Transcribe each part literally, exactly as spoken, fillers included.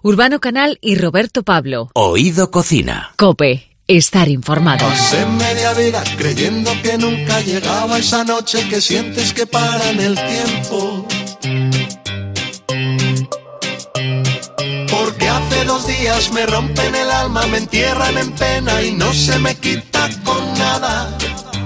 Urbano Canal y Roberto Pablo. Oído Cocina. COPE. Estar informado. Pasé media vida creyendo que nunca llegaba esa noche que sientes que para en el tiempo. Porque hace dos días me rompen el alma, me entierran en pena y no se me quita con nada.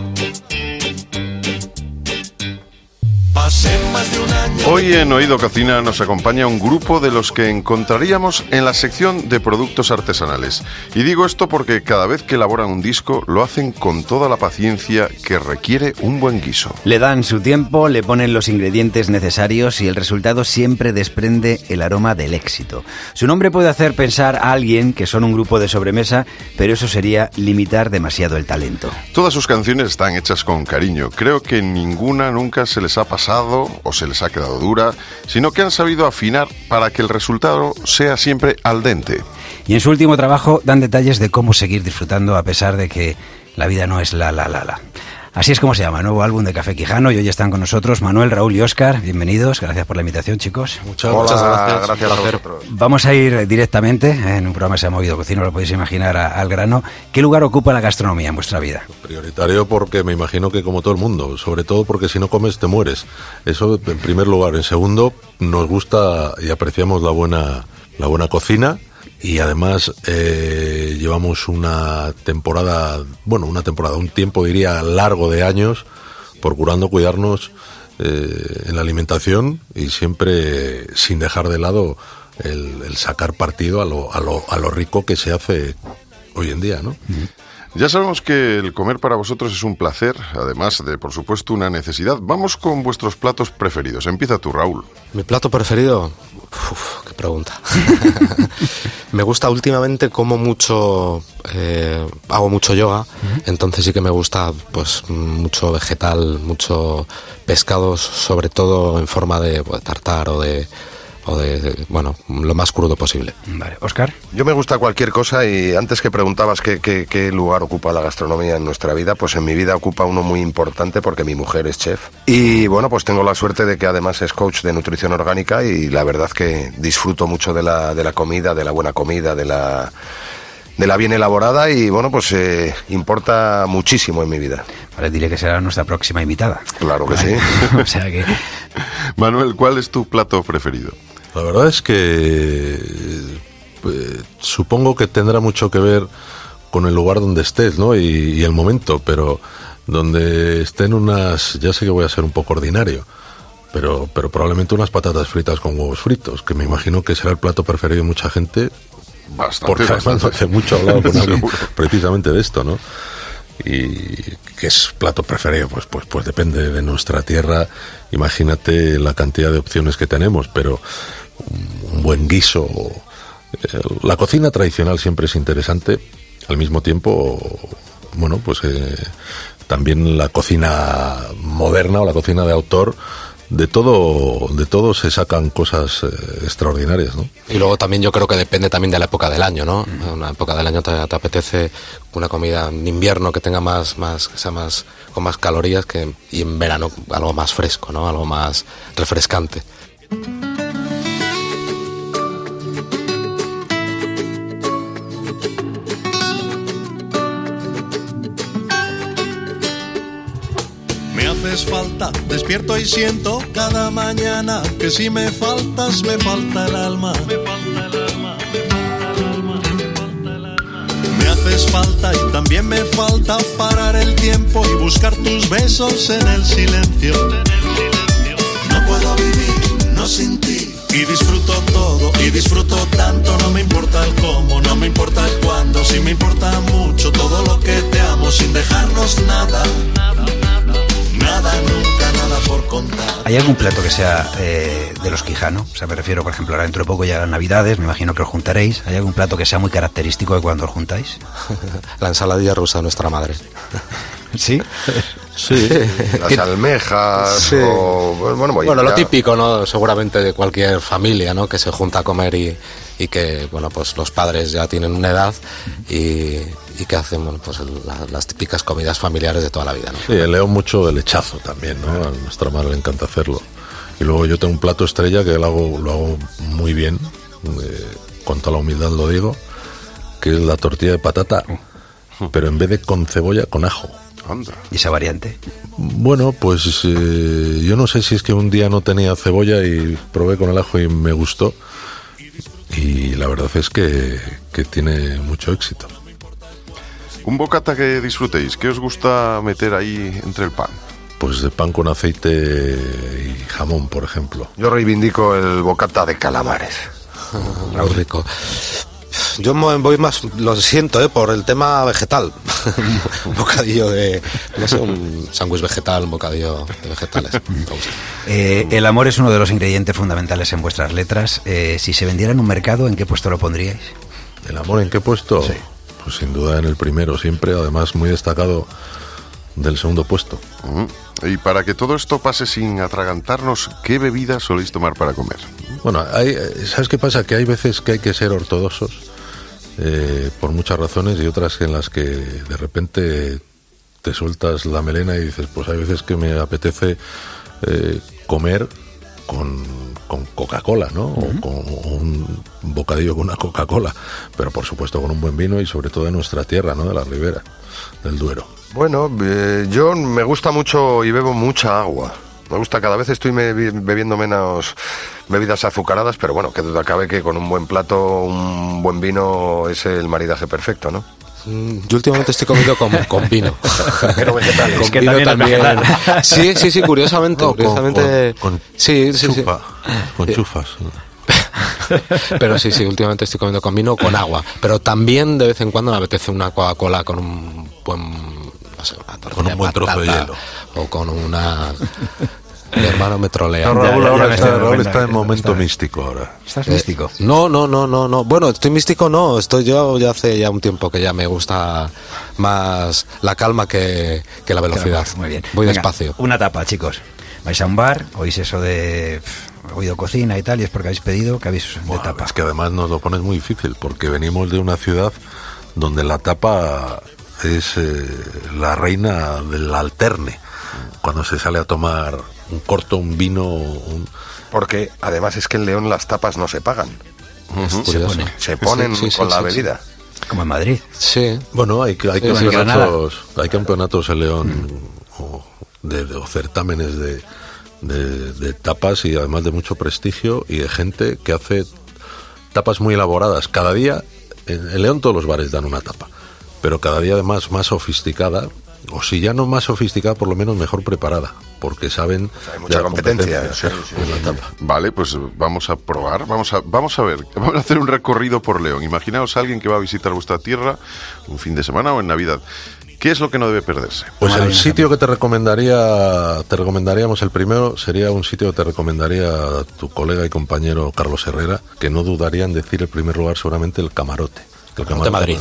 Pasé más de un año. Hoy en Oído Cocina nos acompaña un grupo de los que encontraríamos en la sección de productos artesanales. Y digo esto porque cada vez que elaboran un disco lo hacen con toda la paciencia que requiere un buen guiso. Le dan su tiempo, le ponen los ingredientes necesarios y el resultado siempre desprende el aroma del éxito. Su nombre puede hacer pensar a alguien que son un grupo de sobremesa, pero eso sería limitar demasiado el talento. Todas sus canciones están hechas con cariño. Creo que ninguna nunca se les ha pasado o se les ha quedado dura, sino que han sabido afinar para que el resultado sea siempre al dente. Y en su último trabajo dan detalles de cómo seguir disfrutando a pesar de que la vida no es la la la la. Así es como se llama el nuevo álbum de Café Quijano y hoy están con nosotros Manuel, Raúl y Óscar. Bienvenidos, gracias por la invitación, chicos. Muchas, muchas gracias. Gracias a vosotros. Vamos a ir directamente, en un programa que se llama Oído Cocina, lo podéis imaginar, a, al grano. ¿Qué lugar ocupa la gastronomía en vuestra vida? Prioritario porque me imagino que como todo el mundo, sobre todo porque si no comes te mueres. Eso en primer lugar. En segundo, nos gusta y apreciamos la buena, la buena cocina. Y además eh, llevamos una temporada, bueno, una temporada, un tiempo diría largo de años, procurando cuidarnos eh, en la alimentación y siempre sin dejar de lado el, el sacar partido a lo, a, lo, a lo rico que se hace hoy en día, ¿no? Uh-huh. Ya sabemos que el comer para vosotros es un placer, además de, por supuesto, una necesidad. Vamos con vuestros platos preferidos. Empieza tú, Raúl. ¿Mi plato preferido? Uf, qué pregunta. Me gusta últimamente, como mucho, eh, hago mucho yoga, uh-huh. Entonces sí que me gusta pues mucho vegetal, mucho pescados, sobre todo en forma de pues, tartar o de... o de, de, bueno, lo más crudo posible. Vale, Óscar. Yo me gusta cualquier cosa y antes que preguntabas qué, qué, qué lugar ocupa la gastronomía en nuestra vida, pues en mi vida ocupa uno muy importante porque mi mujer es chef y bueno, pues tengo la suerte de que además es coach de nutrición orgánica y la verdad que disfruto mucho de la, de la comida, de la buena comida, de la... de la bien elaborada y bueno, pues eh, importa muchísimo en mi vida. Vale, dile que será nuestra próxima invitada. Claro que vale. Sí. O sea que... Manuel, ¿cuál es tu plato preferido? La verdad es que eh, supongo que tendrá mucho que ver con el lugar donde estés, ¿no? Y, y el momento, pero donde estén unas, ya sé que voy a ser un poco ordinario, pero, pero probablemente unas patatas fritas con huevos fritos, que me imagino que será el plato preferido de mucha gente. Bastante, porque bastante. además hace mucho he hablado con alguien precisamente de esto, ¿no? Y que es plato preferido, pues, pues, pues depende de nuestra tierra. Imagínate la cantidad de opciones que tenemos, pero un buen guiso. La cocina tradicional siempre es interesante. Al mismo tiempo, bueno, pues eh, también la cocina moderna o la cocina de autor. De todo, de todo se sacan cosas eh, extraordinarias, ¿no? Y luego también yo creo que depende también de la época del año, ¿no? En una época del año te, te apetece una comida en invierno que tenga más, más, que sea más, con más calorías que, y en verano algo más fresco, ¿no? Algo más refrescante. Falta, despierto y siento cada mañana que si me faltas me falta el alma. Me falta el alma, me falta el alma, me falta el alma. Me haces falta y también me falta parar el tiempo y buscar tus besos en el silencio. No puedo vivir, no sin ti. Y disfruto todo, y disfruto tanto. No me importa el cómo, no me importa el cuándo. Sí me importa mucho todo lo que te amo sin dejarnos nada. Nada, nunca, nada por contar. ¿Hay algún plato que sea eh, de los Quijano? O sea, me refiero, por ejemplo, ahora dentro de poco llegan Navidades, me imagino que os juntaréis. ¿Hay algún plato que sea muy característico de cuando os juntáis? La ensaladilla rusa de nuestra madre. ¿Sí? Sí. Las almejas, sí. O... Bueno, bueno ya... lo típico, ¿no? Seguramente de cualquier familia, ¿no? Que se junta a comer y, y que, bueno, pues los padres ya tienen una edad y... y que hacen, bueno, pues la, las típicas comidas familiares de toda la vida, ¿no? Sí, leo mucho de lechazo también, ¿no? A nuestra madre le encanta hacerlo. Y luego yo tengo un plato estrella que lo hago, lo hago muy bien, eh, con toda la humildad lo digo, que es la tortilla de patata, pero en vez de con cebolla, con ajo. Anda. ¿Y esa variante? Bueno, pues eh, yo no sé si es que un día no tenía cebolla y probé con el ajo y me gustó, y la verdad es que, que tiene mucho éxito. Un bocata que disfrutéis, ¿qué os gusta meter ahí entre el pan? Pues de pan con aceite y jamón, por ejemplo. Yo reivindico el bocata de calamares. Muy rico. Yo me voy más, lo siento, ¿eh? por el tema vegetal. Un bocadillo de, no sé, un sándwich vegetal, un bocadillo de vegetales. Me gusta. Eh, el amor es uno de los ingredientes fundamentales en vuestras letras. Eh, si se vendiera en un mercado, ¿en qué puesto lo pondríais? ¿El amor en qué puesto? Sí. Pues sin duda en el primero, siempre, además muy destacado del segundo puesto. Uh-huh. Y para que todo esto pase sin atragantarnos, ¿qué bebida soléis tomar para comer? Bueno, hay, ¿sabes qué pasa? Que hay veces que hay que ser ortodoxos eh, por muchas razones, y otras en las que de repente te sueltas la melena y dices, pues hay veces que me apetece eh, comer con, con Coca-Cola, ¿no? Uh-huh. O con o un bocadillo con una Coca-Cola, pero por supuesto con un buen vino, y sobre todo de nuestra tierra, ¿no? De la ribera del Duero. Bueno, eh, yo me gusta mucho y bebo mucha agua. Me gusta, cada vez estoy me, bebiendo menos bebidas azucaradas, pero bueno, que duda cabe que con un buen plato, un buen vino es el maridaje perfecto, ¿no? Yo últimamente estoy comiendo con, con vino. Pero vegetal. Con Es que vino también es vegetal. Sí, sí, sí, curiosamente. No, con, curiosamente con, con sí, sí, chufa, sí. con chufas. Pero sí, sí, últimamente estoy comiendo con vino o con agua. Pero también de vez en cuando me apetece una Coca-Cola con un buen, no sé, una tortilla Con un buen de trozo de patata, hielo. o con una... Mi hermano me trolea. No, Raúl Ya, ya, ahora ya me está, estoy dando Raúl cuenta está en que momento está- místico ahora. ¿Estás Eh, místico? No, no, no, no, no. Bueno, estoy místico, no. Estoy yo ya hace ya un tiempo que ya me gusta más la calma que, que la velocidad. Muy bien. Voy Venga, despacio. Una tapa, chicos. Vais a un bar, oís eso de pff, oído cocina y tal, y es porque habéis pedido que habéis de Buah, tapa. es que además nos lo pones muy difícil, porque venimos de una ciudad donde la tapa es eh, la reina del alterne. Cuando se sale a tomar un corto, un vino, un... Porque además es que en León las tapas no se pagan. Es Se curioso. pone. Se ponen Sí, sí, con sí, la sí, bebida. Como en Madrid. Sí. Bueno, hay, hay, Sí, sí, campeonatos, hay campeonatos en León o, de, de- o certámenes de, de, de tapas, y además de mucho prestigio y de gente que hace tapas muy elaboradas. Cada día, en, en León todos los bares dan una tapa, pero cada día además más sofisticada, o si ya no más sofisticada, por lo menos mejor preparada, porque saben Hay mucha de la competencia. Sí, sí, de la sí. tapa. Vale, pues vamos a probar, vamos a, vamos a ver, vamos a hacer un recorrido por León. Imaginaos a alguien que va a visitar vuestra tierra un fin de semana o en Navidad. ¿Qué es lo que no debe perderse? Pues Tomar el bien sitio que te recomendaría, te recomendaríamos, el primero sería un sitio que te recomendaría tu colega y compañero Carlos Herrera, que no dudaría en decir el primer lugar seguramente el Camarote. El Camarote Madrid.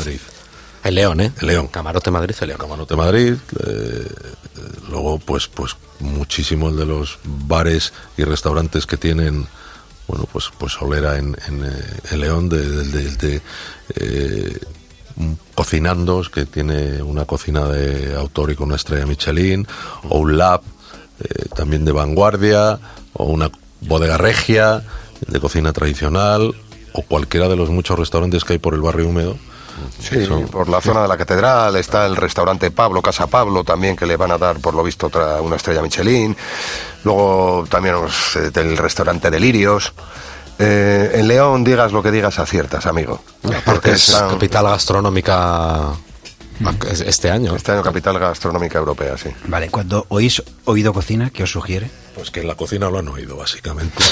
El León, ¿eh? El León. Camarote Madrid, el León. Camarote Madrid, eh, luego pues pues muchísimos de los bares y restaurantes que tienen, bueno, pues pues solera en, en, eh, en León, de, de, de- de, eh, un Cocinandos, que tiene una cocina de autor y con una estrella Michelin, o un Lab eh, también de vanguardia, o una Bodega Regia de cocina tradicional, o cualquiera de los muchos restaurantes que hay por el barrio húmedo. Sí, Son- por la zona de la catedral está el restaurante Pablo, Casa Pablo, también, que le van a dar, por lo visto, otra, una estrella Michelin. Luego también pues, eh, del restaurante Delirios. Eh, en León, digas lo que digas, aciertas, amigo. Porque es están- capital gastronómica este año. Este año capital gastronómica europea, sí. Vale, cuando oís oído cocina, ¿qué os sugiere? Pues que en la cocina lo han oído, básicamente.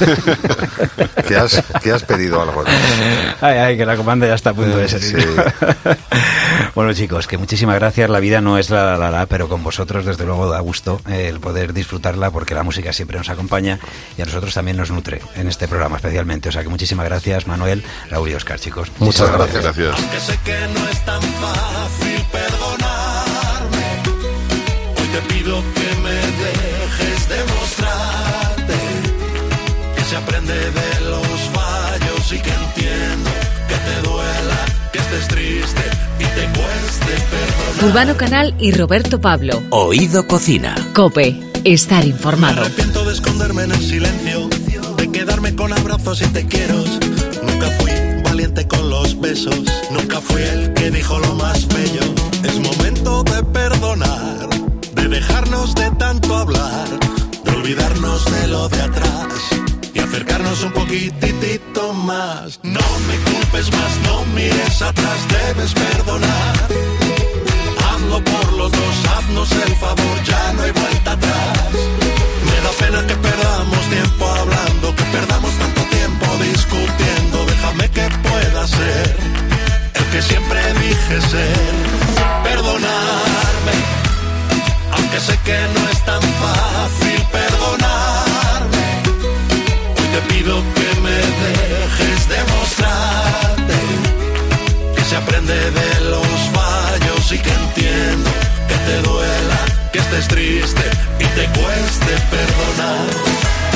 ¿Qué has, qué has pedido algo? Ay, ay, que la comanda ya está a punto de ser. Sí. Bueno, chicos, que muchísimas gracias. La vida no es la la la, la, pero con vosotros, desde luego, da gusto eh, el poder disfrutarla, porque la música siempre nos acompaña y a nosotros también nos nutre en este programa especialmente. O sea que muchísimas gracias, Manuel, Raúl y Óscar, chicos. Muchas Muchísimas gracias. Gracias. Que sé que no es tan fácil perdonarme. Hoy te pido que me dejes demostrarte que se aprende de los fallos y que entiendo que te duela, que estés triste y te cueste perdonar. Urbano Canal y Roberto Pablo. Oído Cocina. COPE. Estar Me informado. arrepiento de esconderme en el silencio, de quedarme con abrazos y te quiero. Nunca fui quedarte con los besos. Nunca fui el que dijo lo más bello. Es momento de perdonar, de dejarnos de tanto hablar, de olvidarnos de lo de atrás y acercarnos un poquitito más. No me culpes más, no mires atrás, debes perdonar. Hazlo por los dos, haznos el favor, ya no hay vuelta atrás. Me da pena que perdamos tiempo hablando, que perdamos tanto tiempo discutiendo. Déjame que pueda ser el que siempre dije ser. Perdonarme, aunque sé que no es tan fácil perdonarme. Hoy te pido que me dejes demostrarte que se aprende de los fallos y que entiendo que te duela, que estés triste y te cueste perdonar.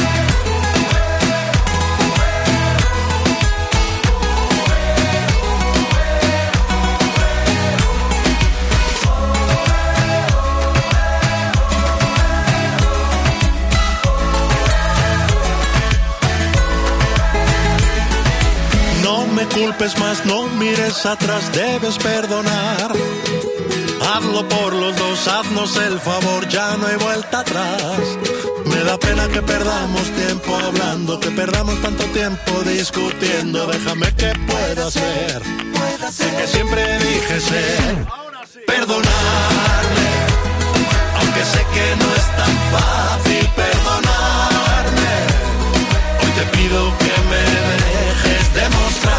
No me culpes más, no mires atrás, debes perdonar. Hazlo por los dos, haznos el favor, ya no hay vuelta atrás. Me da pena que perdamos tiempo hablando, que perdamos tanto tiempo discutiendo. Déjame que pueda ser, sé que siempre dije ser. Perdonarme, aunque sé que no es tan fácil perdonarme. Hoy te pido que me dejes demostrar